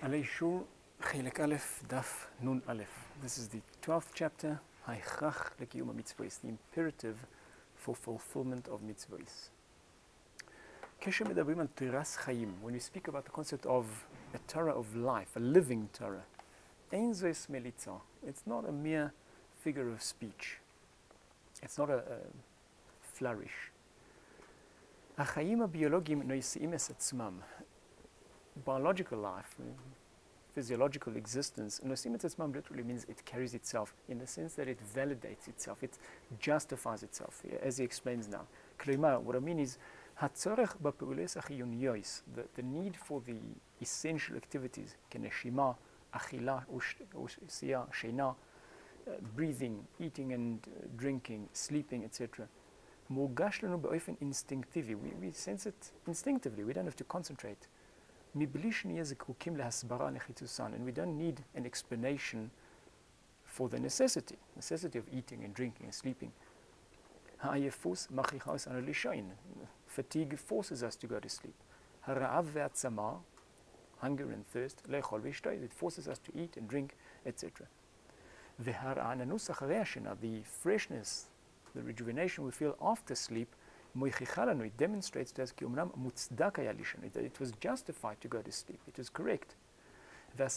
עלי שור, חלק א', דף נון א'. This is the 12th chapter, ההכרח לקיום המצוות, the imperative for fulfillment of mitzvahs. כשמדברים על תורת חיים, when we speak about the concept of a Torah of life, a living Torah, אין זו מליצה. It's not a mere figure of speech. It's not a flourish. החיים הביולוגיים נושאים את עצמם. Biological life, physiological existence, nosim et atzmam literally means it carries itself in the sense that it validates itself, it justifies itself, as he explains now. Klimar, what I mean is, hatzorech ba'peulos hachiyoniyos, the need for the essential activities, keneshima, achila, ushia, sheina, breathing, eating and drinking, sleeping, etc. מורגש לנו באופן אינסטינקטיבי. We sense it instinctively, we don't have to concentrate. מבלי שנהיה זקוקים להסברה לחיצוסן, and we don't need an explanation for the necessity of eating and drinking and sleeping. העייפות מכריחה אותנו לישון. Fatigue forces us to go to sleep. הרעב והצמא, hunger and thirst, לאכול ולשתות, it forces us to eat and drink, etc. והרעננות אחרי השינה, the freshness, the rejuvenation we feel after sleep, it demonstrates to us that it was justified to go to sleep. It was correct. The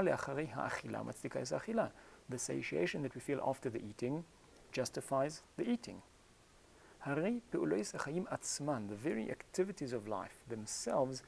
satiation that we feel after the eating justifies the eating. The very activities of life themselves,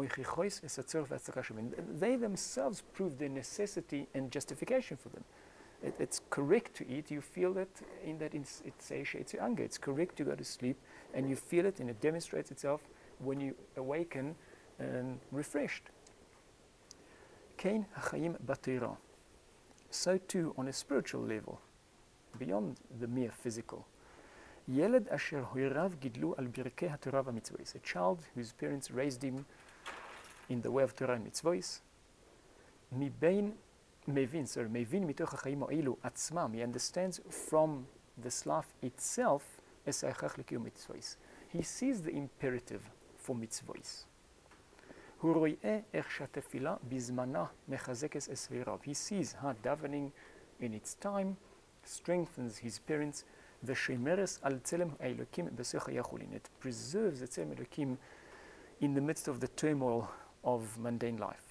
they themselves prove the necessity and justification for them. It's correct to eat. You feel that it satiates your hunger. It's correct to go to sleep, and you feel it, and it demonstrates itself when you awaken and refreshed. Kain hachayim batira. So too, on a spiritual level, beyond the mere physical. Yeled asher hoirav gidlu al birkei haTorah v'mitzvos. A child whose parents raised him in the way of Torah and mitzvos. Mibein Mevin mitoch hachayim ha'elu atzmam. He understands from this life itself as ההכרח לקיום mitzvos. He sees the imperative for mitzvos. הוא רואה איך שהתפילה בזמנה מחזקת את סביריו. He sees how davening in its time strengthens his parents. ושומרת על צלם האלוקים בסך היחולין. It preserves the צלם האלוקים in the midst of the turmoil of mundane life.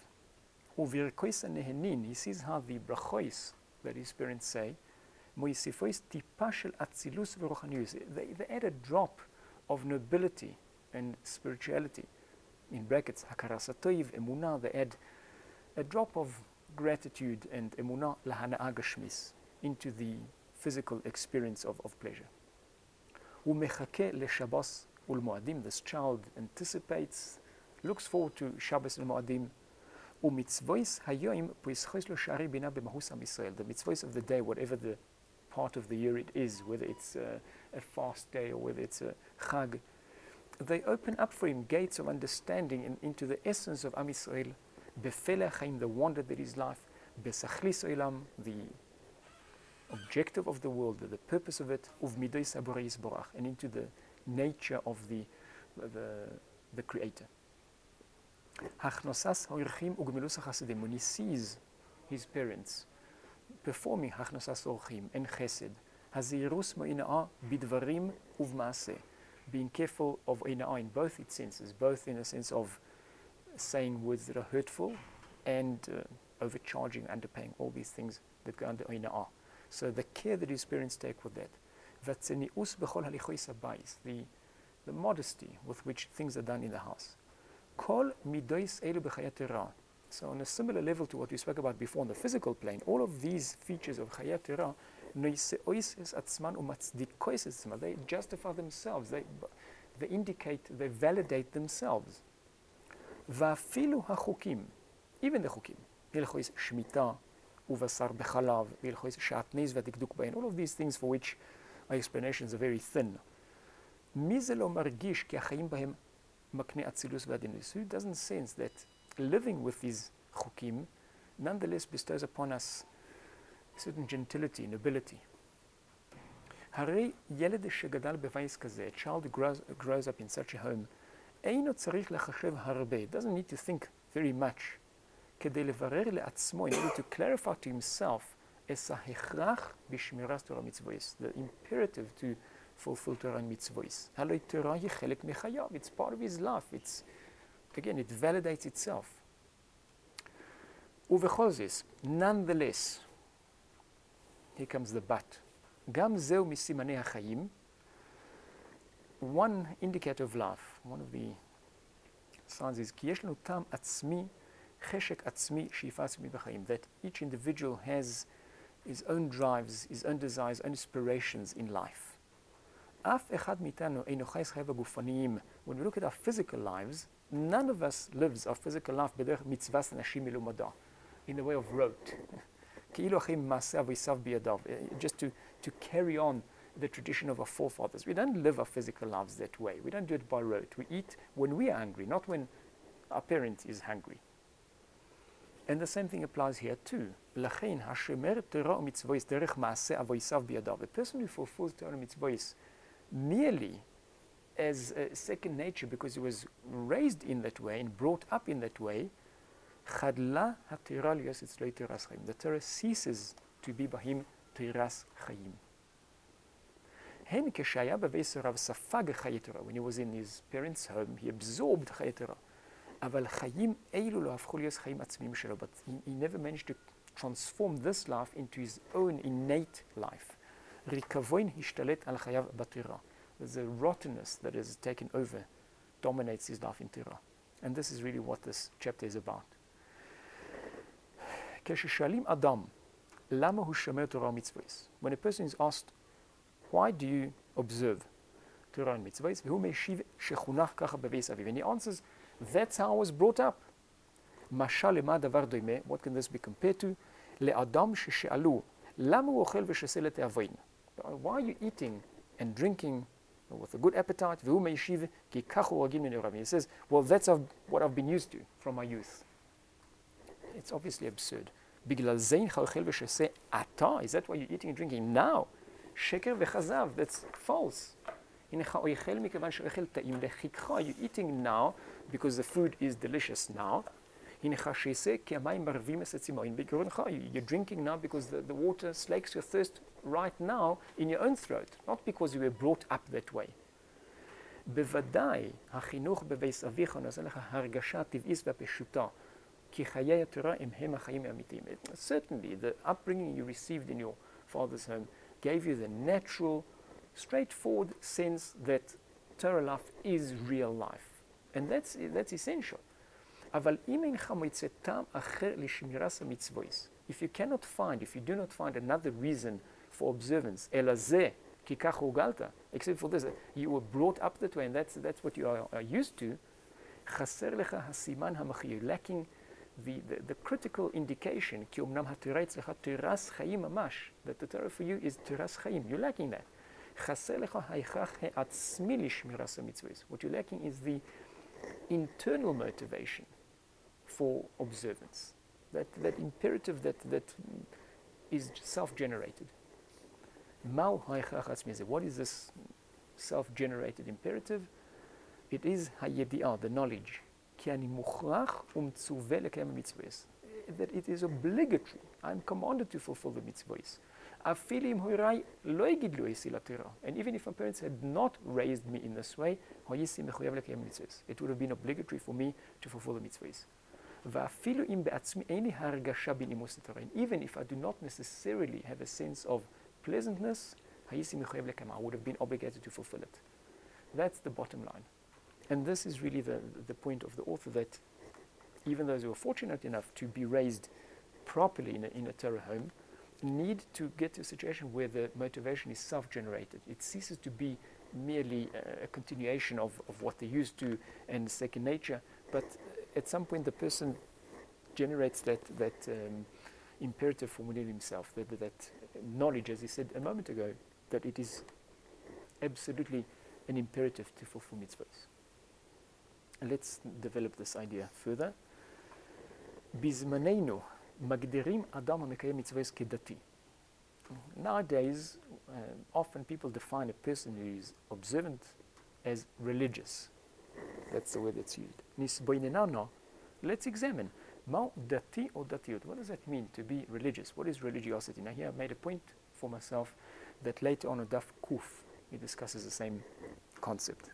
He sees how the brachos that his parents say, they add a drop of nobility and spirituality. In brackets, hakaras hatoiv, emunah, they add a drop of gratitude and emunah lahana'a gashmis into the physical experience of pleasure. This child anticipates, looks forward to Shabbos and Mo'adim. The mitzvahs of the day, whatever the part of the year it is, whether it's a fast day or whether it's a chag, they open up for him gates of understanding and into the essence of Am Yisrael, the wonder that is life, the objective of the world, the purpose of it, and into the nature of the Creator. When he sees his parents performing hachnosas orchim and chesed, hazirus ma'ina'a bidvarim uvmaaseh, being careful of ina'a in both its senses, both in a sense of saying words that are hurtful and overcharging, underpaying, all these things that go under ina'a. So the care that his parents take with that. The modesty with which things are done in the house. So on a similar level to what we spoke about before on the physical plane, all of these features of Chayat Torah, they justify themselves, they indicate, they validate themselves. Even the chukim, Hilchos Shmita, Uvasar Bechalav, Hilchos Shatnez V'Dikduk Bain, all of these things for which our explanations are very thin. Who doesn't sense that living with these chukim nonetheless bestows upon us certain gentility, nobility. A child grows up in such a home, doesn't need to think very much כדי לברר לעצמו, in order to clarify to himself, es ההכרח בשמירת תורה ומצוות, the imperative to fulfill Torah and mitzvahs. הלוא תורה היא חלק מחייו, it's part of his life, it's, again, it validates itself. ובכל זאת, nonetheless, here comes the but, גם זהו מסימני החיים, one indicator of life, one of the signs is, כי יש לנו טעם עצמי, חשק עצמי, שאיפה עצמית בחיים, that each individual has his own drives, his own desires, own aspirations in life. אף אחד מאיתנו אינו חי חייו הגופניים. When we look at our physical lives, none of us lives our physical life בדרך מצוות אנשים מלומדה, in the way of rote. כאילו החיים מעשה אבויסיו בידיו, just to carry on the tradition of our forefathers. We don't live our physical lives that way. We don't do it by rote. We eat when we are hungry, not when our parent is hungry. And the same thing applies here too. לכן, השומר תורה ומצוות דרך מעשה אבויסיו בידיו. A person who fulfills Torah and mitzvahs merely as a second nature because he was raised in that way and brought up in that way, חדלה התורה להיות אצלו תירס חיים. The Torah ceases to be by him תירס חיים. הן כשהיה בבית הוריו ספג חיי תורה. When he was in his parents' home, he absorbed חיי תורה. אבל חיים אלו לא הפכו להיות חיים עצמיים שלו. But he never managed to transform this life into his own innate life. ריקבון השתלט על חייו בתורה. There's a rottenness that has taken over, dominates his life in Torah. And this is really what this chapter is about. כששואלים אדם, למה הוא שומר תורה ומצוות? When a person is asked, why do you observe Torah and mitzvahs? והוא משיב שחונך ככה בבית אביו. And he answers, that's how I was brought up. משל למה הדבר דומה? What can this be compared to? לאדם ששאלו, למה הוא אוכל ושוסה לתאווין? Why are you eating and drinking with a good appetite? והוא משיב, כי כך הוא רגיל מנעוריו. He says, well, that's what I've been used to from my youth. It's obviously absurd. בגלל זה אינך אוכל ושוסה אתה? Is that why you're eating and drinking now? שקר וכזב, that's false. אינך אוכל מכיוון שאוכל טעים לחיכך. You're eating now because the food is delicious now. אינך שסה כי המים מרבים את הצימאון בגרונך. You're drinking now because the water slakes your thirst right now in your own throat, not because you were brought up that way. בוודאי החינוך בבית אביך נותן לך הרגשה טבעית והפשוטה. כי חיי התורה הם החיים האמיתיים. Certainly, the upbringing you received in your father's home gave you the natural, straightforward sense that Torah life is real life. And that's essential. אבל אם אינך מוצא טעם אחר לשמירת המצוות, if you do not find another reason for observance, אלא זה, כי כך הורגלת, except for this, you were brought up that way, and that's what you are used to, חסר לך הסימן המכריע, lacking the critical indication, כי אמנם התורה אצלך תירס חיים ממש, that the Torah for you is תירס חיים, you're lacking that. חסר לך ההכרח העצמי לשמירת המצוות. What you're lacking is the internal motivation for observance, that imperative that is self-generated. מהו ההכרח העצמי הזה? What is this self-generated imperative? It is הידיעה, the knowledge. כי אני מוכרח ומצווה לקיים המצוות. That it is obligatory. I'm commanded to fulfill the mitzvahs. אפילו אם הוריי לא יגידלו אותי לתורה. And even if my parents had not raised me in this way, הייתי מחויב לקיים מצוות. It would have been obligatory for me to fulfill the mitzvahs. ואפילו אם בעצמי אין לי הרגשה בנימוס לתורה. Even if I do not necessarily have a sense of pleasantness, הייתי מחויב לקיים. I would have been obligated to fulfill it. That's the bottom line. And this is really the point of the author, that even those who are fortunate enough to be raised properly in a Torah home need to get to a situation where the motivation is self-generated. It ceases to be merely a continuation of what they're used to and second nature, but at some point the person generates that imperative from within himself, that knowledge, as he said a moment ago, that it is absolutely an imperative to fulfill mitzvahs. Let's develop this idea further. בזמננו מגדירים אדם המקיים מצוות כדתי. Nowadays, often people define a person who is observant as religious. That's the word that's used. נסבויננו, let's examine. Mal dati or datiyut. What does that mean, to be religious? What is religiosity? Now here I've made a point for myself that later on Daf Kuf, he discusses the same concept.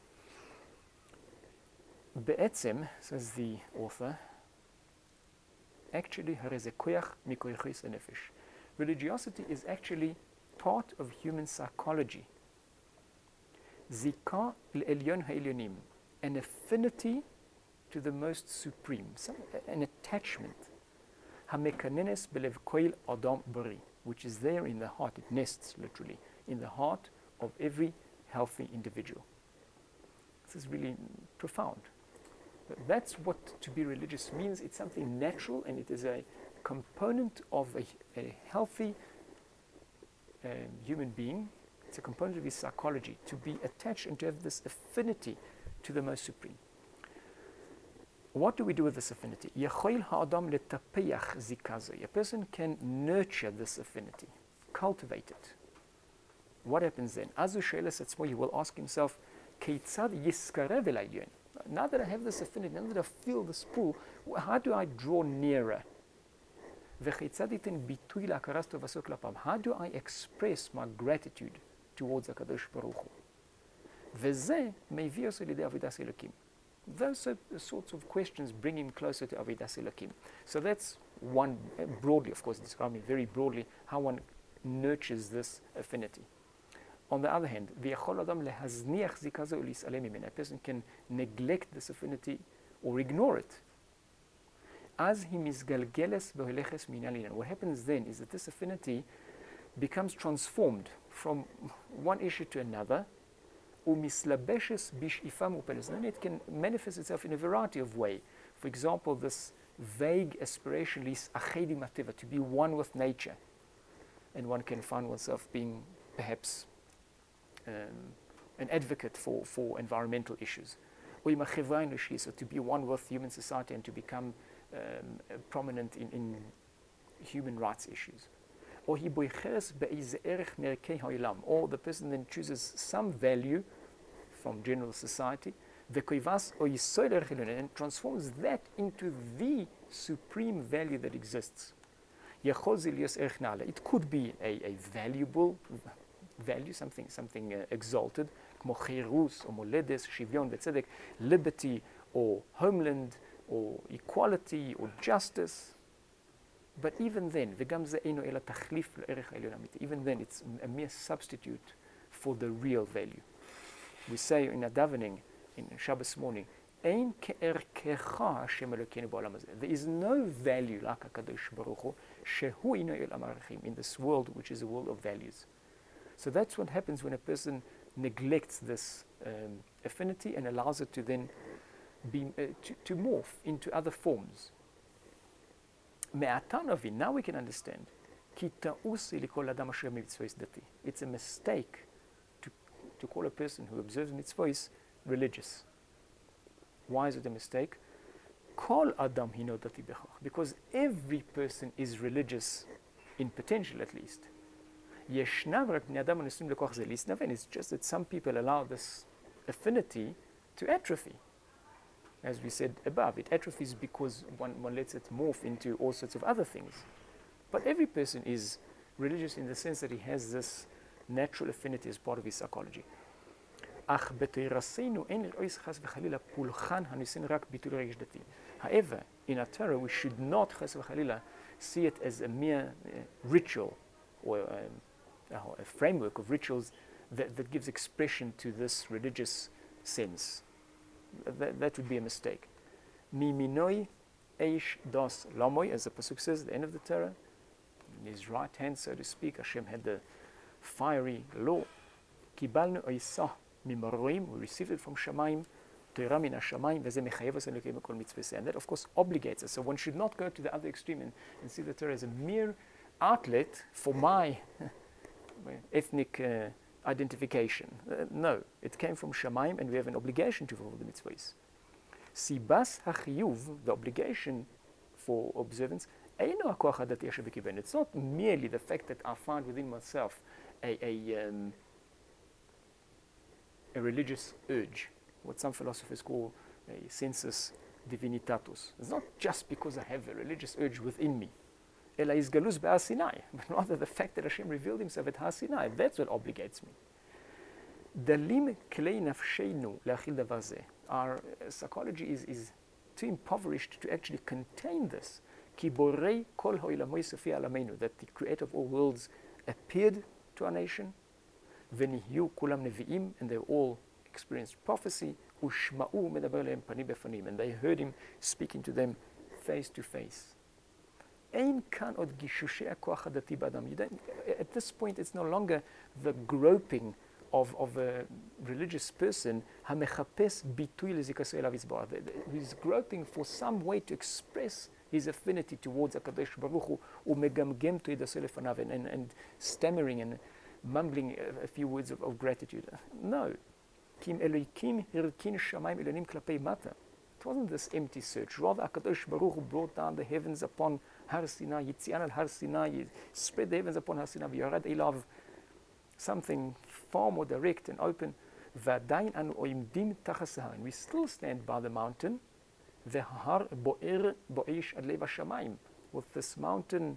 Be'etzem, says the author, actually religiosity is actually part of human psychology. Zika l'elyon ha'elyonim, an affinity to the most supreme, an attachment. Hamekanenes belev koil adam bari, which is there in the heart, it nests literally, in the heart of every healthy individual. This is really profound. But that's what to be religious means. It's something natural, and it is a component of a healthy human being. It's a component of his psychology, to be attached and to have this affinity to the most supreme. What do we do with this affinity? A person can nurture this affinity, cultivate it. What happens then? He will ask himself, now that I have this affinity, now that I feel this pull, how do I draw nearer? How do I express my gratitude towards HaKadosh Baruch Hu? Those are the sorts of questions bring him closer to Avodas Elokim. So that's one, broadly, of course, describing very broadly how one nurtures this affinity. On the other hand, a person can neglect this affinity or ignore it. What happens then is that this affinity becomes transformed from one issue to another, and it can manifest itself in a variety of ways. For example, this vague aspiration to be one with nature, and one can find oneself being perhaps an advocate for environmental issues, or to be one with human society and to become prominent in human rights issues. Or the person then chooses some value from general society and transforms that into the supreme value that exists. It could be a valuable value, something exalted, liberty or homeland or equality or justice. But even then, even then it's a mere substitute for the real value. We say in a davening, in Shabbos morning, there is no value like HaKadosh Baruch Hu in this world, which is a world of values. So that's what happens when a person neglects this affinity and allows it to then be, to morph into other forms. Now we can understand. It's a mistake to call a person who observes mitzvahs religious. Why is it a mistake? Because every person is religious, in potential at least. It's just that some people allow this affinity to atrophy. As we said above, it atrophies because one lets it morph into all sorts of other things. But every person is religious in the sense that he has this natural affinity as part of his psychology. However, in our Torah, we should not see it as a mere ritual or a framework of rituals that gives expression to this religious sense. That would be a mistake. Mi minoi eish das lamoy, as the pasuk says at the end of the Torah. In his right hand, so to speak, Hashem had the fiery law. Kibalnu oisah mimaroim, we received it from Shamayim. Torah min hashamayim, v'zeh mechayev us elokeinu kol mitzvah. And that, of course, obligates us. So one should not go to the other extreme and see the Torah as a mere outlet for my ethnic identification. No, it came from Shamayim, and we have an obligation to follow the mitzvahs. Sibas hachiyuv, the obligation for observance, it's not merely the fact that I find within myself a religious urge, what some philosophers call a sensus divinitatus. It's not just because I have a religious urge within me. Ela is galus be'ar Sinai, but rather the fact that Hashem revealed himself at Har Sinai. That's what obligates me. Dalim klei nafsheinu le'achil davar zeh. Our psychology is too impoverished to actually contain this. Ki borei kol ha'olamot sofi alameinu, that the creator of all worlds appeared to our nation. V'nihyu kulam nevi'im, and they all experienced prophecy. Ushma'u medaber lehem panim befanim, and they heard him speaking to them face to face. Ein kan od gishushei ha'koach hadati b'adam. At this point, it's no longer the groping of a religious person, hamechapes bitui lezikaso elav yizbarach. He's groping for some way to express his affinity towards HaKadosh Baruch Hu, umegamgem toidaso lefanav, and stammering and mumbling a few words of gratitude. No. Kim Elokim hirkin shamayim elonim klapei mata. It wasn't this empty search. Rather, HaKadosh Baruch Hu brought down the heavens upon Har Sinai, Yitzian al Har Sinai, spread the heavens upon Har Sinai, v'yarad elav, something far more direct and open. V'adayin anu oimdim tachas ha'ar, and we still stand by the mountain, v'har bo'er bo'esh ad lev hashamayim, with this mountain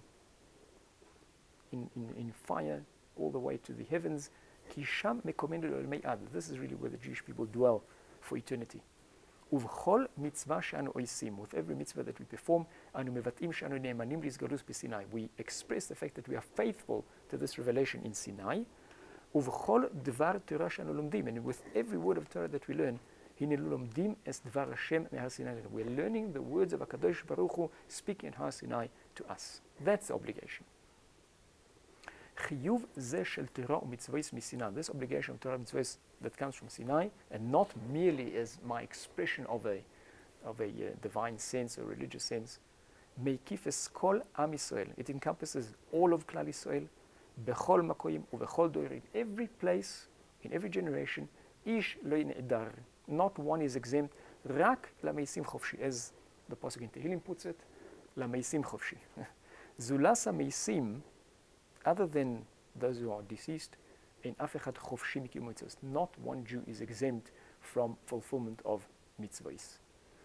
in fire all the way to the heavens. Ki sham mekomenu le'olamei ad. This is really where the Jewish people dwell for eternity. Uv'chol mitzvah she'anu oisim, with every mitzvah that we perform, anu mevatim she'anu ne'emanim lizgalus b'Sinai, we express the fact that we are faithful to this revelation in Sinai. Uv'chol dvar Torah she'anu lomdim, and with every word of Torah that we learn, hine lomdim es dvar Hashem me'Har Sinai. We're learning the words of HaKadosh Baruch Hu speaking at Har Sinai to us. That's the obligation. Chiyuv zeh shel Torah u'mitzvos miSinai. This obligation of Torah and mitzvos that comes from Sinai, and not merely as my expression of a divine sense or religious sense, meikif es kol am Yisrael. It encompasses all of Klal Yisrael, bechol makoyim ubechol doirim. Every place, in every generation, ish lo ne'edar. Not one is exempt. Rak lameisim chofshi, as the pasuk in Tehillim puts it, lameisim chofshi. Zulas ameisim, other than those who are deceased, in afechad chofshi mikiyum mitzvos. Not one Jew is exempt from fulfillment of mitzvahs.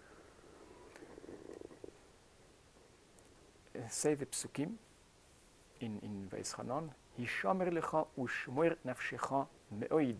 Say the psukim in Vayischanan, Hishamer lecha ushmoer nafshecha me'oid.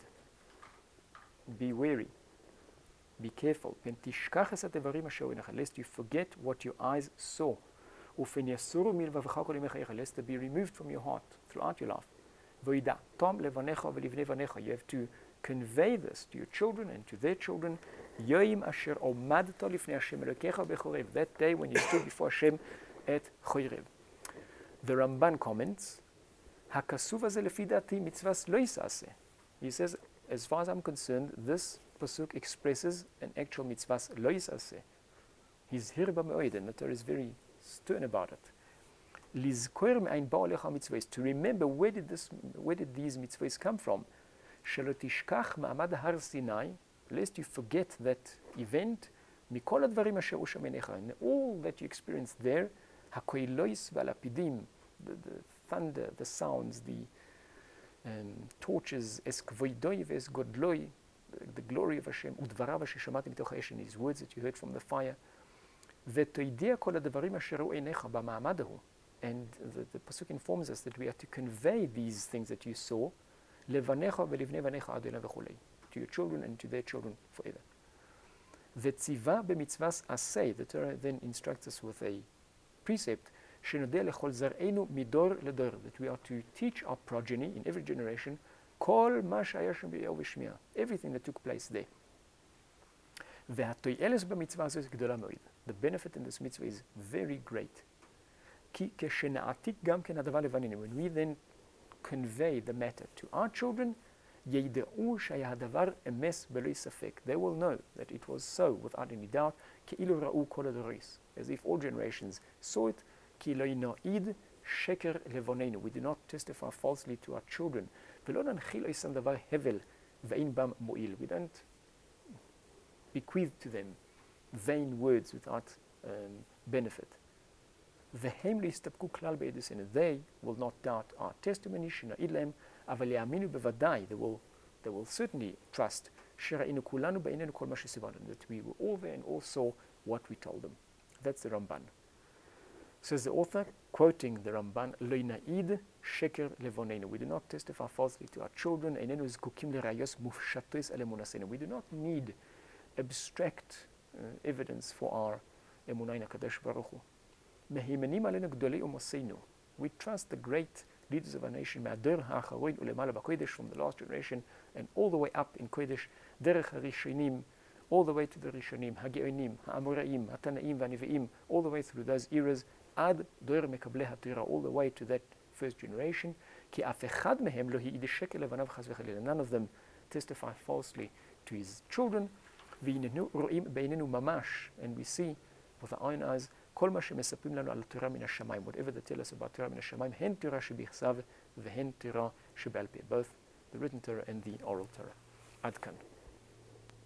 Be wary, be careful. Pen tishkach es hadevarim asher oinecha, lest you forget what your eyes saw. Ufen yasuru milvavecha kol yimecha, lest they be removed from your heart throughout your life. V'yida tom levanecha v'livnei vanecha. You have to convey this to your children and to their children. Yoim asher omadta lifnei Hashem Elokecha bechorev. That day when you stood before Hashem at Chorev. The Ramban comments, Hakasuv hazeh lefi dati mitzvahs lo yisaseh. He says, as far as I'm concerned, this pasuk expresses an actual mitzvahs lo yisaseh. He's hirba me'oid, and the Torah is very stern about it. Lizkoer me'ayin ba'u lecha mitzvahs, to remember where did these mitzvahs come from. Shelo tishkach ma'amad Har Sinai, lest you forget that event. Mikol advarim asher usha meinecha, and all that you experienced there, hakoilois v'alapidim, the thunder, the sounds, the torches, es kvoidoi v'es godloi, the glory of Hashem, udvarav asher shamatim mitoch ha'esh, his words that you heard from the fire. V'toidea kol advarim asher ra'u einecha b'ma'amadahu. And the pasuk informs us that we are to convey these things that you saw, levanecha v'livnei vanecha ad olam v'chulei, to your children and to their children forever. V'tziva b'mitzvahs aseh, the Torah then instructs us with a precept, shenodeh lechol zar'enu midor ledor, that we are to teach our progeny in every generation, kol ma shaya shem b'yahu v'shmiah, everything that took place there. V'hatoyeles b'mitzvah azeh gdola moed. The benefit in this mitzvah is very great. Ki keshena'atik gam ken hadavar levaninu. When we then convey the matter to our children, yeide'u shaya hadavar emes b'lo safek. They will know that it was so without any doubt. Ki'ilu ra'u kol hadoros, as if all generations saw it. Ki lo yino'id sheker levonenu. We do not testify falsely to our children. V'lo nanchil oisam davar hevel ve'in bam mo'il. We don't bequeath to them vain words without benefit. They will not doubt our testimony. They will certainly trust that we were all there and all saw what we told them. That's the Ramban. Says the author, quoting the Ramban, Lo na'id sheker levonenu. We do not testify falsely to our children. Einenu zkukim lerayos mufshatos ele emunasenu. We do not need abstract evidence for our emunah in HaKadosh Baruch Hu. Mehimenim alenu gdolei umosenu. We trust the great leaders of our nation, Ma'ador ha'acharoin ulemala b'kodesh, from the last generation and all the way up in Kodesh, derech harishonim, all the way to the Rishonim, Hageonim, Ha'amoraim, Hatanaim, Vaniveim, all the way through those eras, ad dor mekablei haTorah, all the way to that first generation. Ki af echad mehem lo hi'id sheker levanav chas v'chalila. None of them testify falsely to his children. V'hinenu ro'im beinenu mamash, and we see with our own eyes, kol ma shemesaprim lanu al Torah min hashamayim, whatever they tell us about Torah min hashamayim, hen Torah shebichsav v'hen Torah shebe'al peh, both the written Torah and the oral Torah. Ad kan.